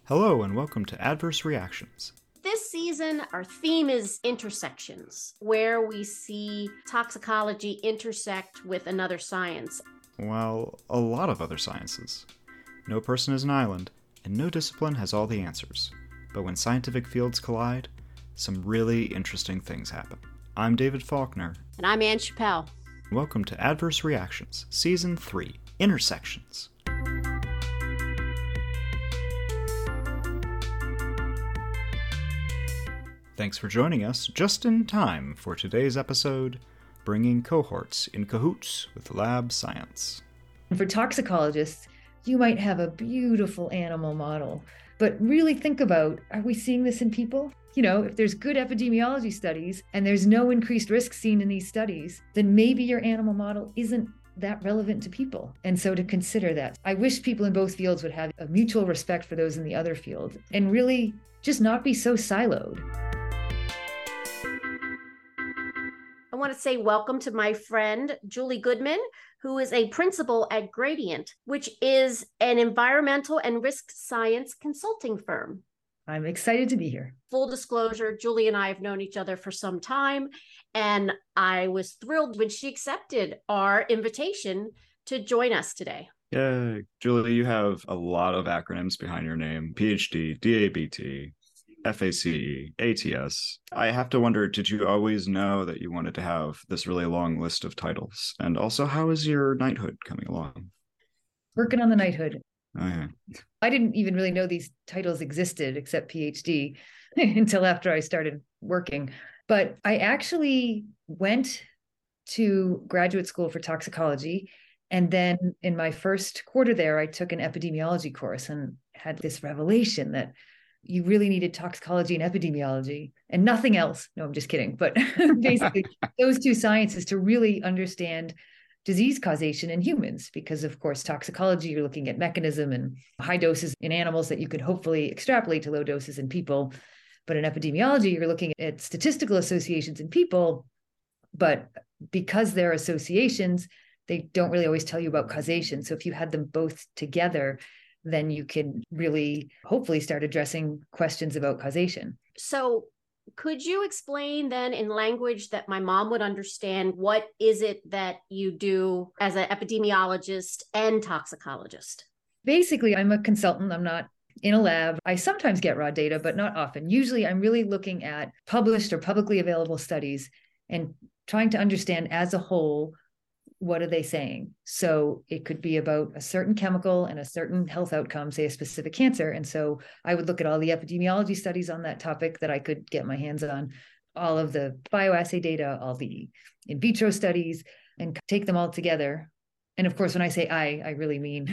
Hello and welcome to Adverse Reactions. This season, our theme is intersections, where we see toxicology intersect with another science. Well, a lot of other sciences. No person is an island, and no discipline has all the answers. But when scientific fields collide, some really interesting things happen. I'm David Faulkner. And I'm Ann Chappell. Welcome to Adverse Reactions, Season 3, Intersections. Thanks for joining us just in time for today's episode, Bringing Cohorts in Cahoots with Lab Science. For toxicologists, you might have a beautiful animal model, but really think about, are we seeing this in people? You know, if there's good epidemiology studies and there's no increased risk seen in these studies, then maybe your animal model isn't that relevant to people. And so to consider that, I wish people in both fields would have a mutual respect for those in the other field and really just not be so siloed. I want to say welcome to my friend, Julie Goodman, who is a principal at Gradient, which is an environmental and risk science consulting firm. I'm excited to be here. Full disclosure, Julie and I have known each other for some time, and I was thrilled when she accepted our invitation to join us today. Yay. Julie, you have a lot of acronyms behind your name. PhD, DABT, FACE, ATS. I have to wonder, did you always know that you wanted to have this really long list of titles? And also, how is your knighthood coming along? Working on the knighthood. Oh, yeah. I didn't even really know these titles existed except PhD until after I started working. But I actually went to graduate school for toxicology. And then in my first quarter there, I took an epidemiology course and had this revelation that you really needed toxicology and epidemiology and nothing else. No, I'm just kidding. But basically, those two sciences to really understand disease causation in humans, because of course, toxicology, you're looking at mechanism and high doses in animals that you could hopefully extrapolate to low doses in people. But in epidemiology, you're looking at statistical associations in people, but because they're associations, they don't really always tell you about causation. So if you had them both together, then you can really hopefully start addressing questions about causation. So could you explain then in language that my mom would understand, what is it that you do as an epidemiologist and toxicologist? Basically, I'm a consultant. I'm not in a lab. I sometimes get raw data, but not often. Usually I'm really looking at published or publicly available studies and trying to understand as a whole, what are they saying? So it could be about a certain chemical and a certain health outcome, say a specific cancer. And so I would look at all the epidemiology studies on that topic that I could get my hands on, all of the bioassay data, all the in vitro studies, and take them all together. And of course, when I say I really mean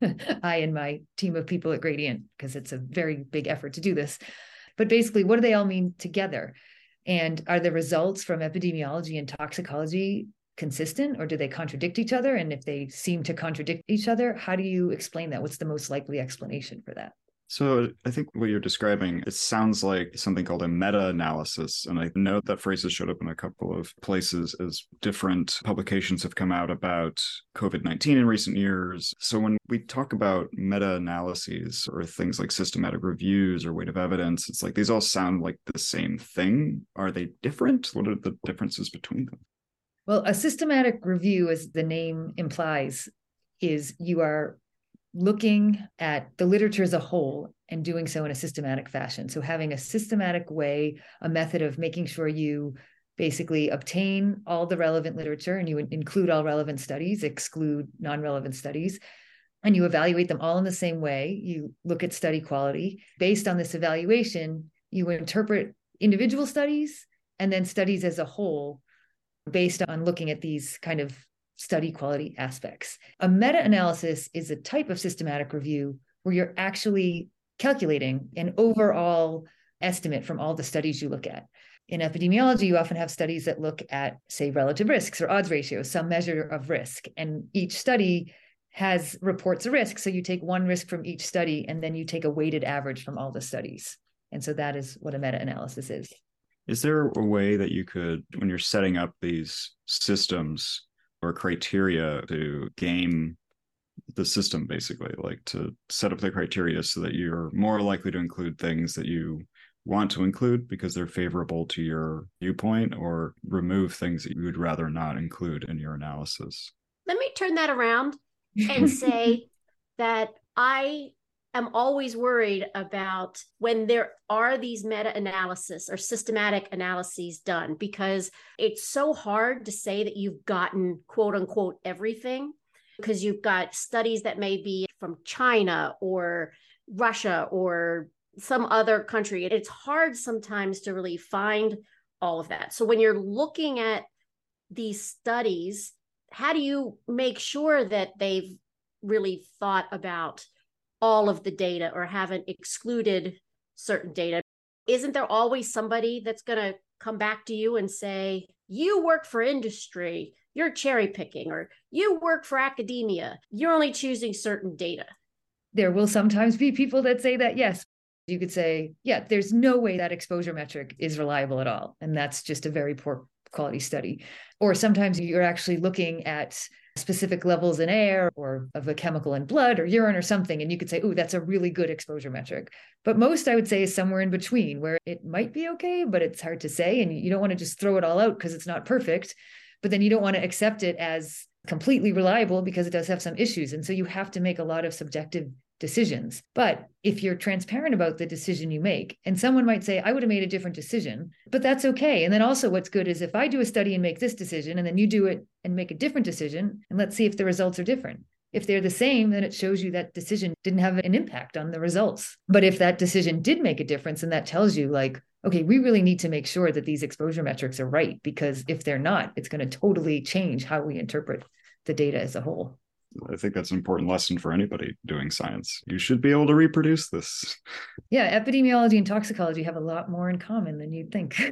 I and my team of people at Gradient, because it's a very big effort to do this. But basically, what do they all mean together? And are the results from epidemiology and toxicology consistent, or do they contradict each other? And if they seem to contradict each other, how do you explain that? What's the most likely explanation for that? So I think what you're describing, it sounds like something called a meta-analysis. And I know that phrase has showed up in a couple of places as different publications have come out about COVID-19 in recent years. So when we talk about meta-analyses or things like systematic reviews or weight of evidence, it's like these all sound like the same thing. Are they different? What are the differences between them? Well, a systematic review, as the name implies, is you are looking at the literature as a whole and doing so in a systematic fashion. So having a systematic way, a method of making sure you basically obtain all the relevant literature and you include all relevant studies, exclude non-relevant studies, and you evaluate them all in the same way. You look at study quality. Based on this evaluation, you interpret individual studies and then studies as a whole based on looking at these kind of study quality aspects. A meta-analysis is a type of systematic review where you're actually calculating an overall estimate from all the studies you look at. In epidemiology, you often have studies that look at, say, relative risks or odds ratios, some measure of risk. And each study has reports a risk. So you take one risk from each study, and then you take a weighted average from all the studies. And so that is what a meta-analysis is. Is there a way that you could, when you're setting up these systems or criteria to game the system, basically, like to set up the criteria so that you're more likely to include things that you want to include because they're favorable to your viewpoint, or remove things that you would rather not include in your analysis. Let me turn that around and say that I am always worried about when there are these meta-analysis or systematic analyses done, because it's so hard to say that you've gotten quote unquote everything, because you've got studies that may be from China or Russia or some other country. It's hard sometimes to really find all of that. So when you're looking at these studies, how do you make sure that they've really thought about all of the data or haven't excluded certain data? Isn't there always somebody that's going to come back to you and say, you work for industry, you're cherry picking, or you work for academia, you're only choosing certain data? There will sometimes be people that say that, yes. You could say, yeah, there's no way that exposure metric is reliable at all. And that's just a very poor quality study. Or sometimes you're actually looking at specific levels in air or of a chemical in blood or urine or something. And you could say, oh, that's a really good exposure metric. But most, I would say, is somewhere in between, where it might be okay, but it's hard to say. And you don't want to just throw it all out because it's not perfect. But then you don't want to accept it as completely reliable because it does have some issues. And so you have to make a lot of subjective decisions. But if you're transparent about the decision you make, and someone might say, I would have made a different decision, but that's okay. And then also what's good is if I do a study and make this decision, and then you do it and make a different decision, and let's see if the results are different. If they're the same, then it shows you that decision didn't have an impact on the results. But if that decision did make a difference, and that tells you like, okay, we really need to make sure that these exposure metrics are right, because if they're not, it's going to totally change how we interpret the data as a whole. I think that's an important lesson for anybody doing science. You should be able to reproduce this. Yeah, epidemiology and toxicology have a lot more in common than you'd think,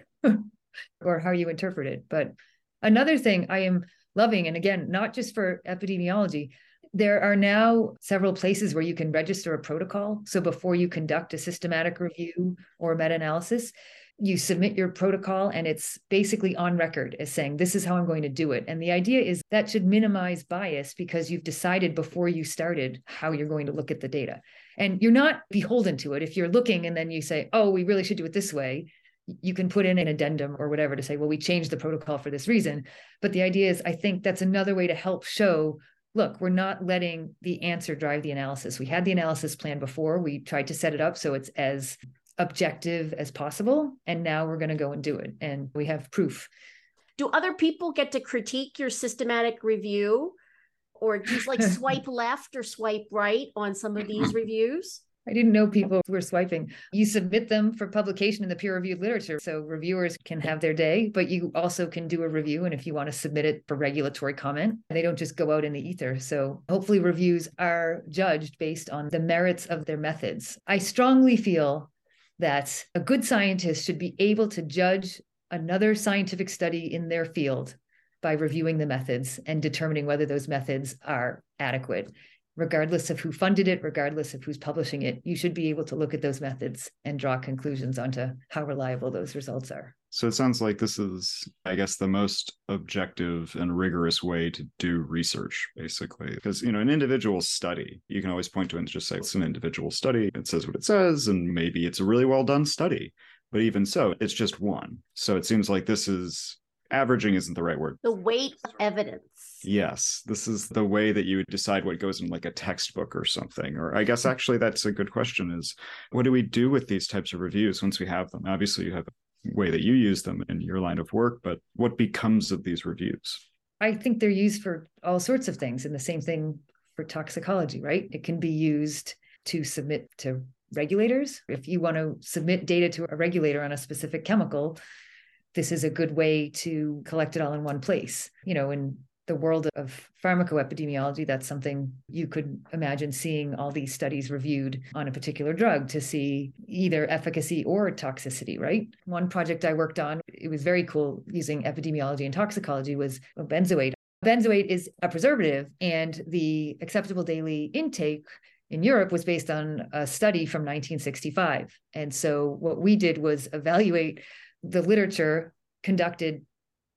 or how you interpret it. But another thing I am loving, and again, not just for epidemiology, there are now several places where you can register a protocol. So before you conduct a systematic review or meta-analysis, you submit your protocol and it's basically on record as saying, this is how I'm going to do it. And the idea is that should minimize bias because you've decided before you started how you're going to look at the data. And you're not beholden to it. If you're looking and then you say, oh, we really should do it this way, you can put in an addendum or whatever to say, well, we changed the protocol for this reason. But the idea is, I think that's another way to help show, look, we're not letting the answer drive the analysis. We had the analysis plan before. We tried to set it up so it's as objective as possible. And now we're going to go and do it. And we have proof. Do other people get to critique your systematic review? Or do you like swipe left or swipe right on some of these reviews? I didn't know people were swiping. You submit them for publication in the peer-reviewed literature. So reviewers can have their day, but you also can do a review. And if you want to submit it for regulatory comment, they don't just go out in the ether. So hopefully reviews are judged based on the merits of their methods. I strongly feel that a good scientist should be able to judge another scientific study in their field by reviewing the methods and determining whether those methods are adequate. Regardless of who funded it, regardless of who's publishing it, you should be able to look at those methods and draw conclusions onto how reliable those results are. So it sounds like this is, I guess, the most objective and rigorous way to do research, basically. Because, an individual study, you can always point to it and just say, it's an individual study. It says what it says, and maybe it's a really well done study. But even so, it's just one. So it seems like this is, averaging isn't the right word. The weight of evidence. Yes, this is the way that you would decide what goes in like a textbook or something. Or I guess actually that's a good question is, what do we do with these types of reviews once we have them? Obviously, you have a way that you use them in your line of work, but what becomes of these reviews? I think they're used for all sorts of things, and the same thing for toxicology, right? It can be used to submit to regulators. If you want to submit data to a regulator on a specific chemical, this is a good way to collect it all in one place. In the world of pharmacoepidemiology, that's something you could imagine seeing all these studies reviewed on a particular drug to see either efficacy or toxicity, right? One project I worked on, it was very cool using epidemiology and toxicology, was benzoate. Benzoate is a preservative, and the acceptable daily intake in Europe was based on a study from 1965. And so what we did was evaluate the literature conducted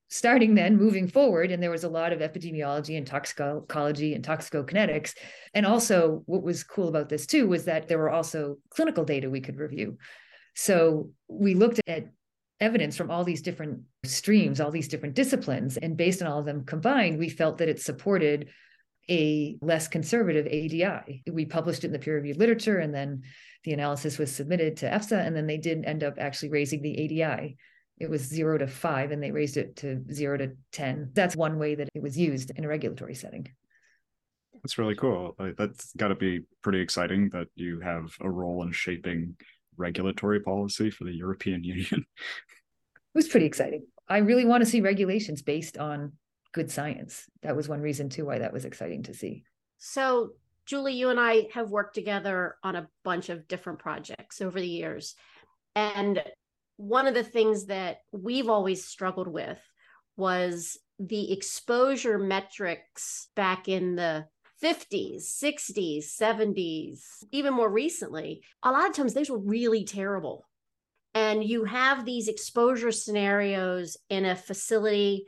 starting then, moving forward, and there was a lot of epidemiology and toxicology and toxicokinetics. And also what was cool about this too was that there were also clinical data we could review. So we looked at evidence from all these different streams, all these different disciplines, and based on all of them combined, we felt that it supported a less conservative ADI. We published it in the peer-reviewed literature, and then the analysis was submitted to EFSA, and then they did end up actually raising the ADI. It was 0 to 5, and they raised it to 0 to 10. That's one way that it was used in a regulatory setting. That's really cool. That's got to be pretty exciting that you have a role in shaping regulatory policy for the European Union. It was pretty exciting. I really want to see regulations based on good science. That was one reason too why that was exciting to see. So, Julie, you and I have worked together on a bunch of different projects over the years. And one of the things that we've always struggled with was the exposure metrics back in the 50s, 60s, 70s, even more recently. A lot of times those were really terrible. And you have these exposure scenarios in a facility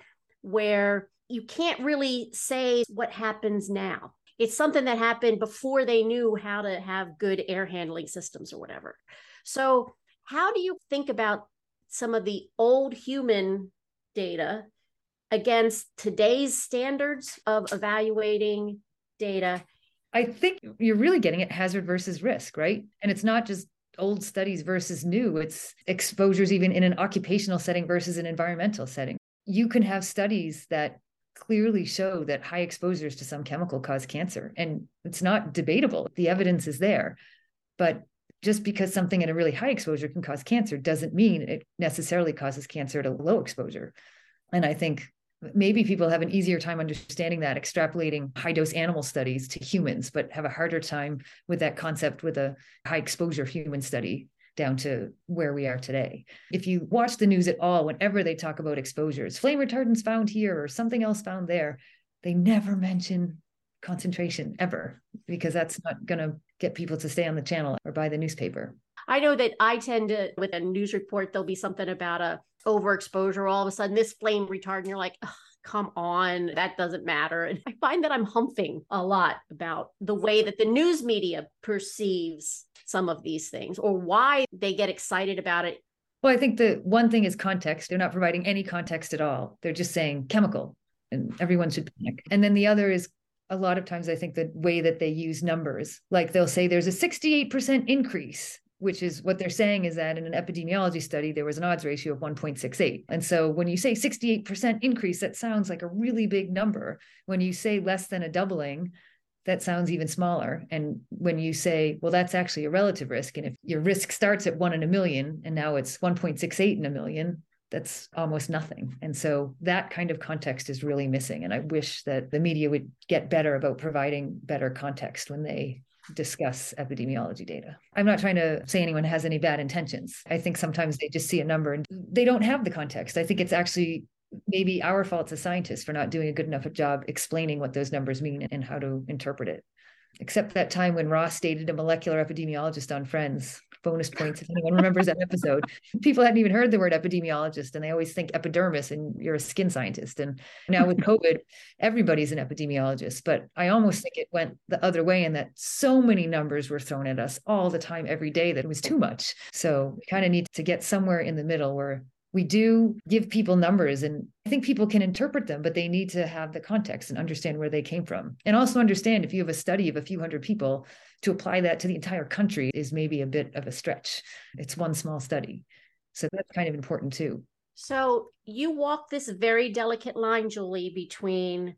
where you can't really say what happens now. It's something that happened before they knew how to have good air handling systems or whatever. So how do you think about some of the old human data against today's standards of evaluating data? I think you're really getting at hazard versus risk, right? And it's not just old studies versus new, it's exposures even in an occupational setting versus an environmental setting. You can have studies that clearly show that high exposures to some chemical cause cancer, and it's not debatable. The evidence is there. But just because something at a really high exposure can cause cancer doesn't mean it necessarily causes cancer at a low exposure. And I think maybe people have an easier time understanding that, extrapolating high dose animal studies to humans, but have a harder time with that concept with a high exposure human study down to where we are today. If you watch the news at all, whenever they talk about exposures, flame retardants found here or something else found there, they never mention concentration ever, because that's not going to get people to stay on the channel or buy the newspaper. I know that I tend to, with a news report, there'll be something about a overexposure. All of a sudden, this flame retardant, you're like, oh, come on, that doesn't matter. And I find that I'm humping a lot about the way that the news media perceives some of these things or why they get excited about it. Well, I think the one thing is context. They're not providing any context at all. They're just saying chemical, and everyone should panic. And then the other is, a lot of times I think the way that they use numbers, like they'll say there's a 68% increase, which is what they're saying is that in an epidemiology study, there was an odds ratio of 1.68. And so when you say 68% increase, that sounds like a really big number. When you say less than a doubling, that sounds even smaller. And when you say, well, that's actually a relative risk, and if your risk starts at 1 in a million and now it's 1.68 in a million, that's almost nothing. And so that kind of context is really missing. And I wish that the media would get better about providing better context when they discuss epidemiology data. I'm not trying to say anyone has any bad intentions. I think sometimes they just see a number and they don't have the context. I think it's actually maybe our fault as scientists for not doing a good enough job explaining what those numbers mean and how to interpret it. Except that time when Ross dated a molecular epidemiologist on Friends. Bonus points if anyone remembers that episode. People hadn't even heard the word epidemiologist, and they always think epidermis and you're a skin scientist. And now with COVID, everybody's an epidemiologist. But I almost think it went the other way in that so many numbers were thrown at us all the time, every day, that it was too much. So we kind of need to get somewhere in the middle where we do give people numbers, and I think people can interpret them, but they need to have the context and understand where they came from. And also understand if you have a study of a few hundred people, to apply that to the entire country is maybe a bit of a stretch. It's one small study. So that's kind of important too. So you walk this very delicate line, Julie, between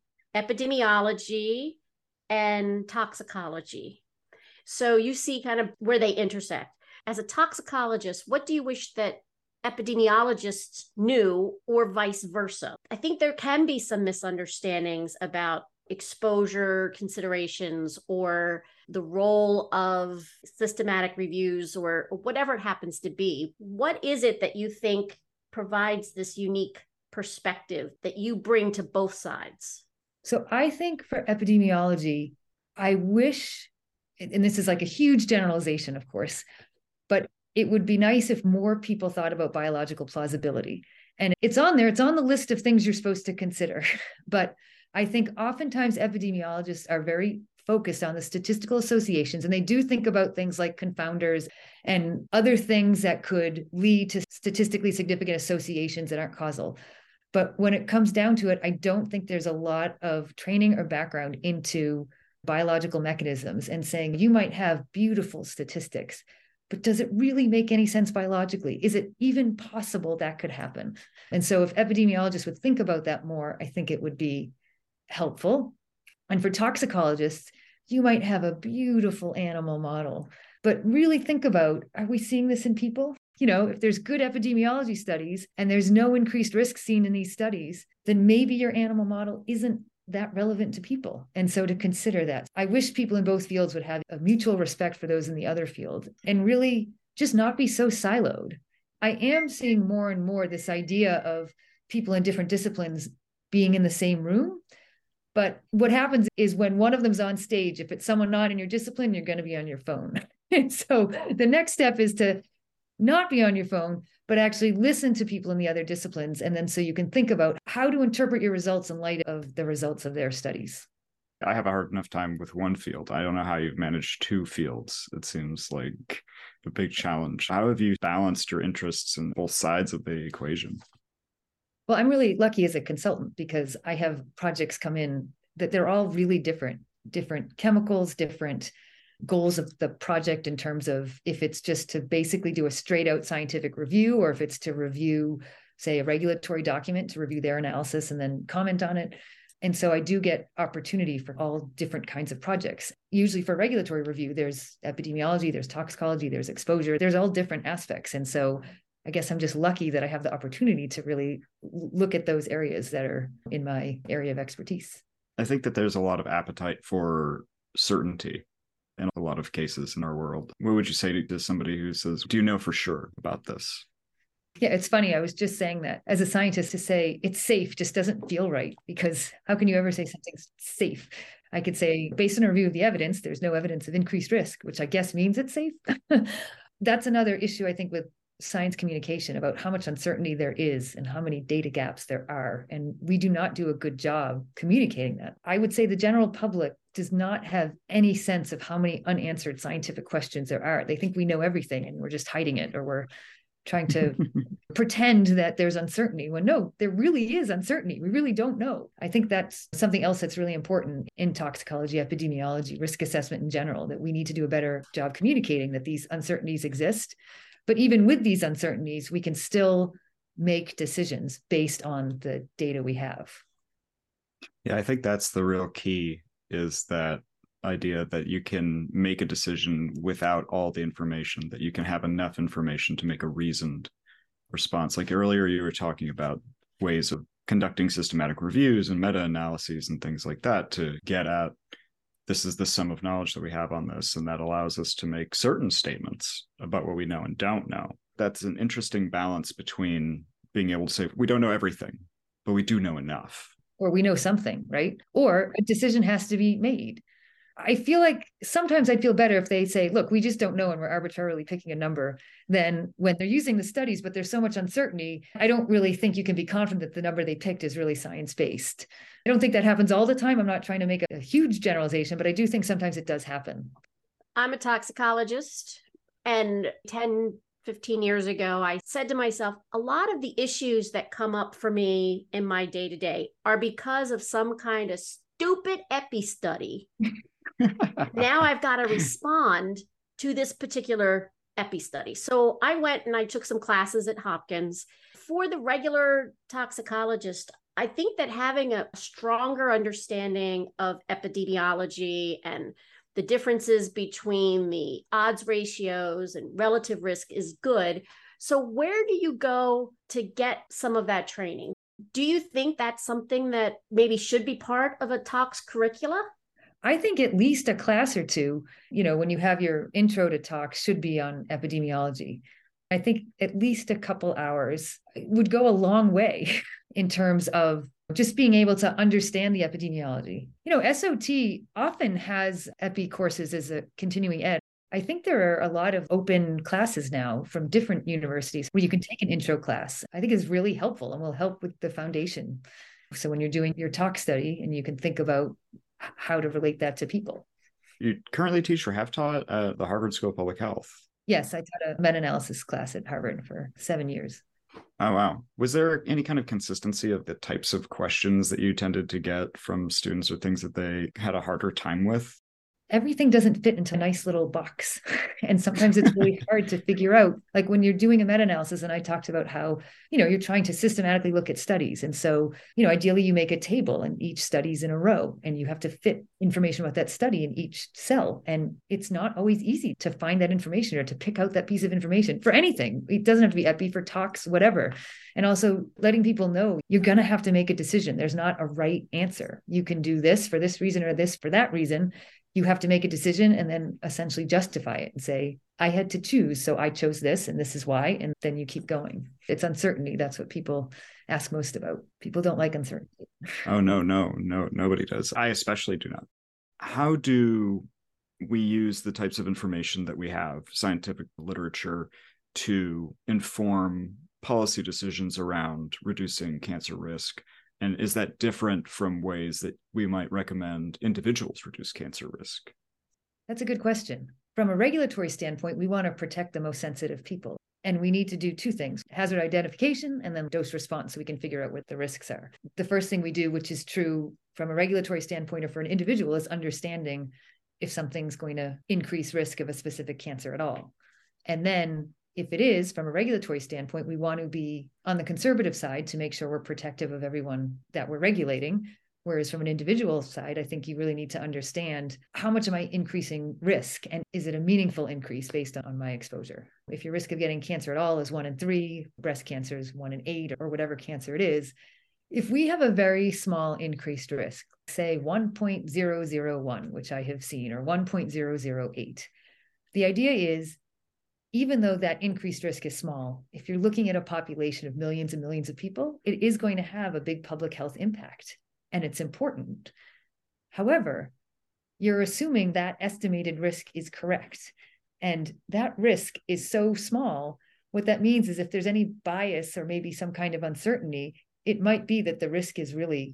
epidemiology and toxicology. So you see kind of where they intersect. As a toxicologist, what do you wish that epidemiologists knew, or vice versa? I think there can be some misunderstandings about exposure considerations or the role of systematic reviews or whatever it happens to be. What is it that you think provides this unique perspective that you bring to both sides? So I think for epidemiology, I wish, and this is like a huge generalization, of course, but it would be nice if more people thought about biological plausibility. And it's on there, it's on the list of things you're supposed to consider. But I think oftentimes epidemiologists are very focused on the statistical associations, and they do think about things like confounders and other things that could lead to statistically significant associations that aren't causal. But when it comes down to it, I don't think there's a lot of training or background into biological mechanisms and saying you might have beautiful statistics, but does it really make any sense biologically? Is it even possible that could happen? And so if epidemiologists would think about that more, I think it would be helpful. And for toxicologists, you might have a beautiful animal model, but really think about, are we seeing this in people? If there's good epidemiology studies and there's no increased risk seen in these studies, then maybe your animal model isn't that relevant to people. And so to consider that, I wish people in both fields would have a mutual respect for those in the other field and really just not be so siloed. I am seeing more and more this idea of people in different disciplines being in the same room. But what happens is when one of them's on stage, if it's someone not in your discipline, you're going to be on your phone. And so the next step is to not be on your phone, but actually listen to people in the other disciplines. And then so you can think about how to interpret your results in light of the results of their studies. I have a hard enough time with one field. I don't know how you've managed two fields. It seems like a big challenge. How have you balanced your interests in both sides of the equation? Well, I'm really lucky as a consultant because I have projects come in that they're all really different chemicals, different goals of the project in terms of if it's just to basically do a straight out scientific review, or if it's to review, say, a regulatory document, to review their analysis and then comment on it. And so I do get opportunity for all different kinds of projects. Usually for regulatory review, there's epidemiology, there's toxicology, there's exposure, there's all different aspects. And so I guess I'm just lucky that I have the opportunity to really look at those areas that are in my area of expertise. I think that there's a lot of appetite for certainty in a lot of cases in our world. What would you say to somebody who says, do you know for sure about this? Yeah, it's funny. I was just saying that as a scientist, to say it's safe just doesn't feel right, because how can you ever say something's safe? I could say, based on a review of the evidence, there's no evidence of increased risk, which I guess means it's safe. That's another issue, I think, with science communication, about how much uncertainty there is and how many data gaps there are. And we do not do a good job communicating that. I would say the general public does not have any sense of how many unanswered scientific questions there are. They think we know everything and we're just hiding it, or we're trying to pretend that there's uncertainty when no, there really is uncertainty. We really don't know. I think that's something else that's really important in toxicology, epidemiology, risk assessment in general, that we need to do a better job communicating that these uncertainties exist. But even with these uncertainties, we can still make decisions based on the data we have. Yeah, I think that's the real key, is that idea that you can make a decision without all the information, that you can have enough information to make a reasoned response. Like earlier, you were talking about ways of conducting systematic reviews and meta-analyses and things like that to get at, this is the sum of knowledge that we have on this, and that allows us to make certain statements about what we know and don't know. That's an interesting balance between being able to say, we don't know everything, but we do know enough. Or we know something, right? Or a decision has to be made. I feel like sometimes I'd feel better if they say, look, we just don't know and we're arbitrarily picking a number, than when they're using the studies, but there's so much uncertainty. I don't really think you can be confident that the number they picked is really science-based. I don't think that happens all the time. I'm not trying to make a huge generalization, but I do think sometimes it does happen. I'm a toxicologist, and 10-15 years ago, I said to myself, a lot of the issues that come up for me in my day-to-day are because of some kind of stupid epi study. Now I've got to respond to this particular epi study. So I went and I took some classes at Hopkins. For the regular toxicologist, I think that having a stronger understanding of epidemiology and the differences between the odds ratios and relative risk is good. So where do you go to get some of that training? Do you think that's something that maybe should be part of a tox curricula? I think at least a class or two, when you have your intro to tox, should be on epidemiology. I think at least a couple hours would go a long way in terms of just being able to understand the epidemiology. SOT often has epi courses as a continuing ed. I think there are a lot of open classes now from different universities where you can take an intro class. I think is really helpful and will help with the foundation. So when you're doing your talk study, and you can think about how to relate that to people. You currently teach or have taught at the Harvard School of Public Health. Yes, I taught a meta-analysis class at Harvard for 7 years. Oh, wow. Was there any kind of consistency of the types of questions that you tended to get from students or things that they had a harder time with? Everything doesn't fit into a nice little box. And sometimes it's really hard to figure out, like when you're doing a meta-analysis, and I talked about how, you're trying to systematically look at studies. And so, ideally you make a table and each study's in a row, and you have to fit information about that study in each cell. And it's not always easy to find that information or to pick out that piece of information for anything. It doesn't have to be epi, for talks, whatever. And also letting people know you're going to have to make a decision. There's not a right answer. You can do this for this reason or this for that reason. You have to make a decision and then essentially justify it and say, I had to choose, so I chose this and this is why. And then you keep going. It's uncertainty. That's what people ask most about. People don't like uncertainty. Oh, no, nobody does. I especially do not. How do we use the types of information that we have, scientific literature, to inform policy decisions around reducing cancer risk? And is that different from ways that we might recommend individuals reduce cancer risk? That's a good question. From a regulatory standpoint, we want to protect the most sensitive people. And we need to do two things: hazard identification and then dose response, so we can figure out what the risks are. The first thing we do, which is true from a regulatory standpoint or for an individual, is understanding if something's going to increase risk of a specific cancer at all. And then if it is, from a regulatory standpoint, we want to be on the conservative side to make sure we're protective of everyone that we're regulating. Whereas from an individual side, I think you really need to understand, how much am I increasing risk? And is it a meaningful increase based on my exposure? If your risk of getting cancer at all is 1 in 3, breast cancer is 1 in 8, or whatever cancer it is, if we have a very small increased risk, say 1.001, which I have seen, or 1.008, the idea is, even though that increased risk is small, if you're looking at a population of millions and millions of people, it is going to have a big public health impact, and it's important. However, you're assuming that estimated risk is correct, and that risk is so small. What that means is if there's any bias or maybe some kind of uncertainty, it might be that the risk is really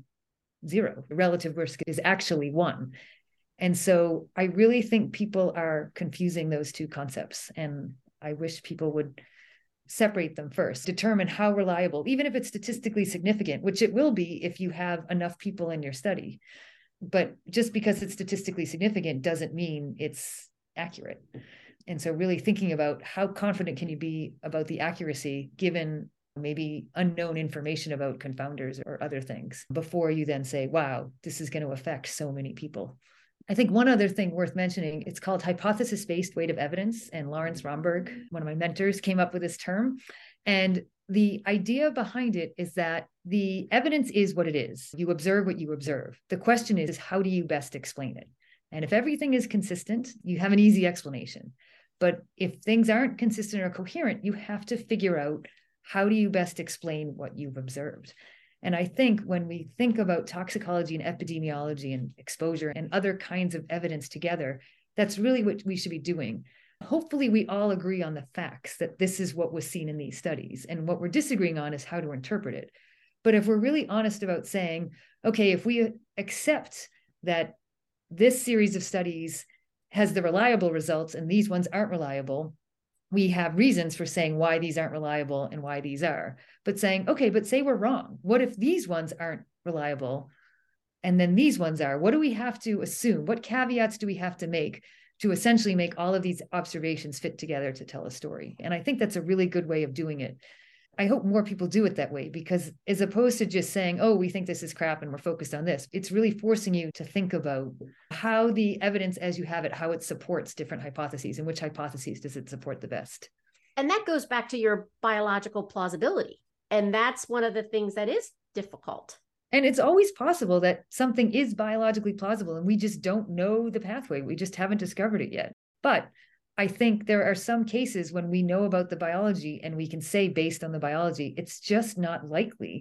0. The relative risk is actually 1. And so I really think people are confusing those two concepts. And I wish people would separate them first, determine how reliable, even if it's statistically significant, which it will be if you have enough people in your study. But just because it's statistically significant doesn't mean it's accurate. And so really thinking about how confident can you be about the accuracy given maybe unknown information about confounders or other things before you then say, wow, this is going to affect so many people. I think one other thing worth mentioning, it's called hypothesis-based weight of evidence. And Lawrence Romberg, one of my mentors, came up with this term. And the idea behind it is that the evidence is what it is. You observe what you observe. The question is, how do you best explain it? And if everything is consistent, you have an easy explanation. But if things aren't consistent or coherent, you have to figure out, how do you best explain what you've observed? And I think when we think about toxicology and epidemiology and exposure and other kinds of evidence together, that's really what we should be doing. Hopefully, we all agree on the facts that this is what was seen in these studies. And what we're disagreeing on is how to interpret it. But if we're really honest about saying, okay, if we accept that this series of studies has the reliable results and these ones aren't reliable, we have reasons for saying why these aren't reliable and why these are. But saying, okay, but say we're wrong. What if these ones aren't reliable and then these ones are? What do we have to assume? What caveats do we have to make to essentially make all of these observations fit together to tell a story? And I think that's a really good way of doing it. I hope more people do it that way, because as opposed to just saying, oh, we think this is crap and we're focused on this, it's really forcing you to think about how the evidence as you have it, how it supports different hypotheses and which hypotheses does it support the best. And that goes back to your biological plausibility. And that's one of the things that is difficult. And it's always possible that something is biologically plausible and we just don't know the pathway. We just haven't discovered it yet. But I think there are some cases when we know about the biology and we can say based on the biology, it's just not likely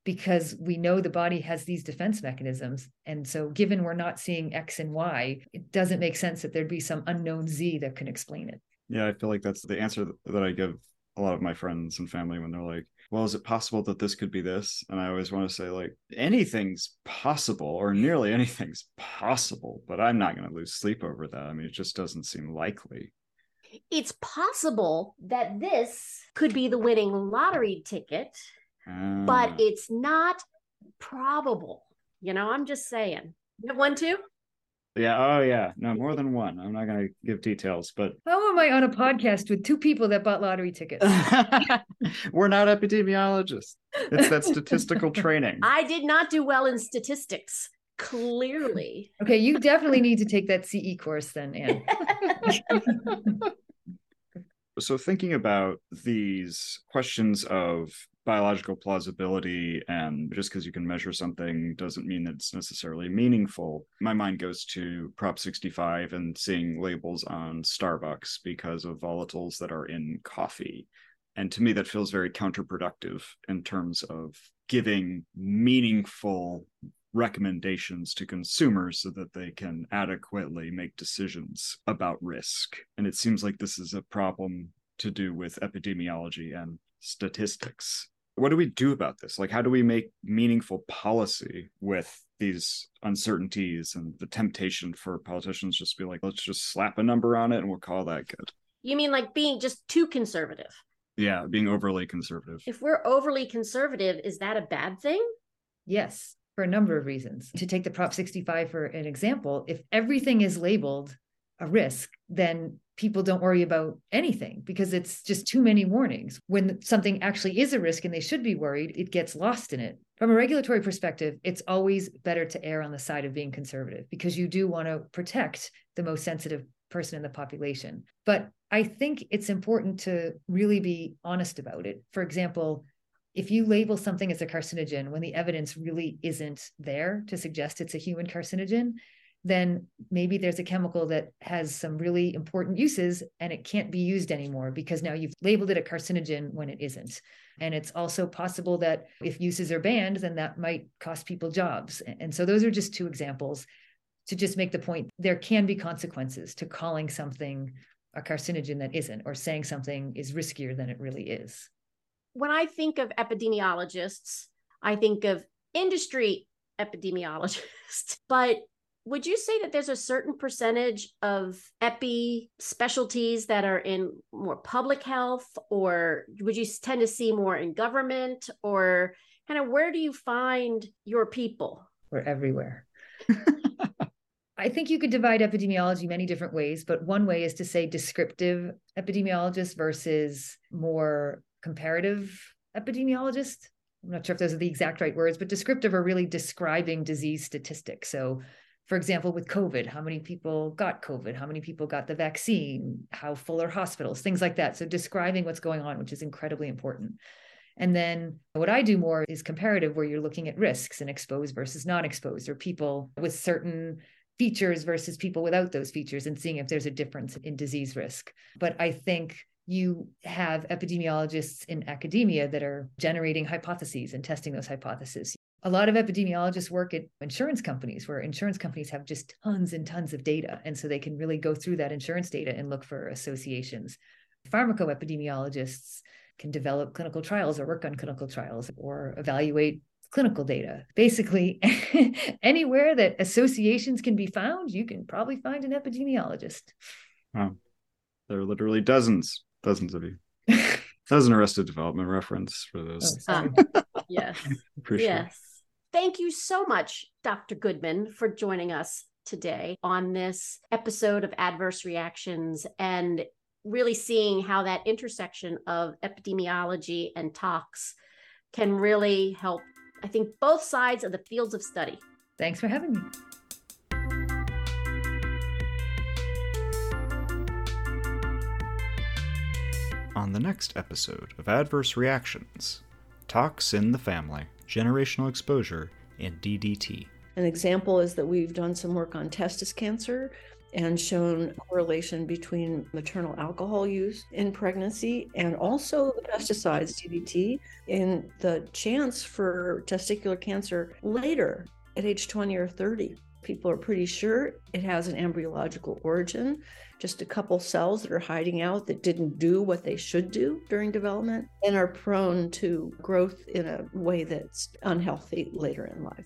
because we know the body has these defense mechanisms. And so given we're not seeing X and Y, it doesn't make sense that there'd be some unknown Z that can explain it. Yeah, I feel like that's the answer that I give a lot of my friends and family when they're like, well, is it possible that this could be this? And I always want to say, like, anything's possible, or nearly anything's possible, but I'm not going to lose sleep over that. I mean, it just doesn't seem likely. It's possible that this could be the winning lottery ticket, but it's not probable. I'm just saying. You have one too? Yeah. Oh, yeah. No, more than one. I'm not going to give details, but how am I on a podcast with two people that bought lottery tickets? We're not epidemiologists. It's that statistical training. I did not do well in statistics, clearly. Okay, you definitely need to take that CE course then, Anne. So thinking about these questions of biological plausibility, and just because you can measure something doesn't mean that it's necessarily meaningful, my mind goes to Prop 65 and seeing labels on Starbucks because of volatiles that are in coffee. And to me, that feels very counterproductive in terms of giving meaningful recommendations to consumers so that they can adequately make decisions about risk. And it seems like this is a problem to do with epidemiology and statistics. What do we do about this? Like, how do we make meaningful policy with these uncertainties and the temptation for politicians just to be like, let's just slap a number on it and we'll call that good? You mean like being just too conservative? Yeah, being overly conservative. If we're overly conservative, is that a bad thing? Yes, for a number of reasons. To take the Prop 65 for an example, if everything is labeled a risk, then people don't worry about anything because it's just too many warnings. When something actually is a risk and they should be worried, it gets lost in it. From a regulatory perspective, it's always better to err on the side of being conservative because you do want to protect the most sensitive person in the population. But I think it's important to really be honest about it. For example, if you label something as a carcinogen when the evidence really isn't there to suggest it's a human carcinogen, then maybe there's a chemical that has some really important uses and it can't be used anymore because now you've labeled it a carcinogen when it isn't. And it's also possible that if uses are banned, then that might cost people jobs. And so those are just two examples to just make the point. There can be consequences to calling something a carcinogen that isn't, or saying something is riskier than it really is. When I think of epidemiologists, I think of industry epidemiologists, but would you say that there's a certain percentage of epi specialties that are in more public health, or would you tend to see more in government, or kind of where do you find your people? We're everywhere. I think you could divide epidemiology many different ways, but one way is to say descriptive epidemiologist versus more comparative epidemiologist. I'm not sure if those are the exact right words, but descriptive are really describing disease statistics. So for example, with COVID, how many people got COVID? How many people got the vaccine? How full are hospitals? Things like that. So describing what's going on, which is incredibly important. And then what I do more is comparative, where you're looking at risks and exposed versus non-exposed, or people with certain features versus people without those features, and seeing if there's a difference in disease risk. But I think you have epidemiologists in academia that are generating hypotheses and testing those hypotheses. A lot of epidemiologists work at insurance companies, where insurance companies have just tons and tons of data. And so they can really go through that insurance data and look for associations. Pharmacoepidemiologists can develop clinical trials or work on clinical trials or evaluate clinical data. Basically, anywhere that associations can be found, you can probably find an epidemiologist. Wow. There are literally dozens of you. That was an Arrested Development reference for those. Yes. Appreciate yes. it. Thank you so much, Dr. Goodman, for joining us today on this episode of Adverse Reactions, and really seeing how that intersection of epidemiology and tox can really help, I think, both sides of the fields of study. Thanks for having me. On the next episode of Adverse Reactions, tox in the family, generational exposure, and DDT. An example is that we've done some work on testis cancer, and shown correlation between maternal alcohol use in pregnancy and also the pesticides, DDT, in the chance for testicular cancer later at age 20 or 30. People are pretty sure it has an embryological origin, just a couple cells that are hiding out that didn't do what they should do during development and are prone to growth in a way that's unhealthy later in life.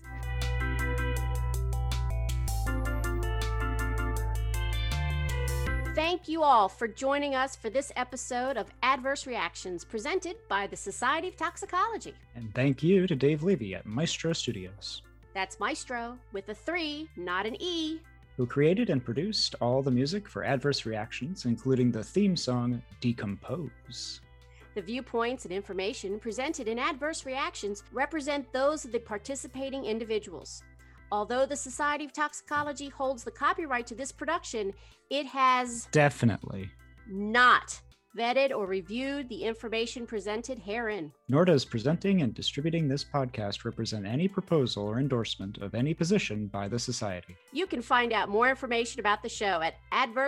Thank you all for joining us for this episode of Adverse Reactions presented by the Society of Toxicology. And thank you to Dave Levy at Maestro Studios. That's Maestro with a 3, not an E. Who created and produced all the music for Adverse Reactions, including the theme song, Decompose. The viewpoints and information presented in Adverse Reactions represent those of the participating individuals. Although the Society of Toxicology holds the copyright to this production, it has definitely not vetted or reviewed the information presented herein. Nor does presenting and distributing this podcast represent any proposal or endorsement of any position by the Society. You can find out more information about the show at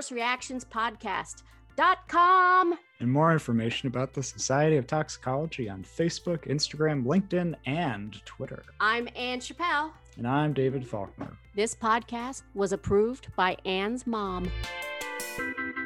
adversereactionspodcast.com. And more information about the Society of Toxicology on Facebook, Instagram, LinkedIn, and Twitter. I'm Ann Chappell. And I'm David Faulkner. This podcast was approved by Ann's mom.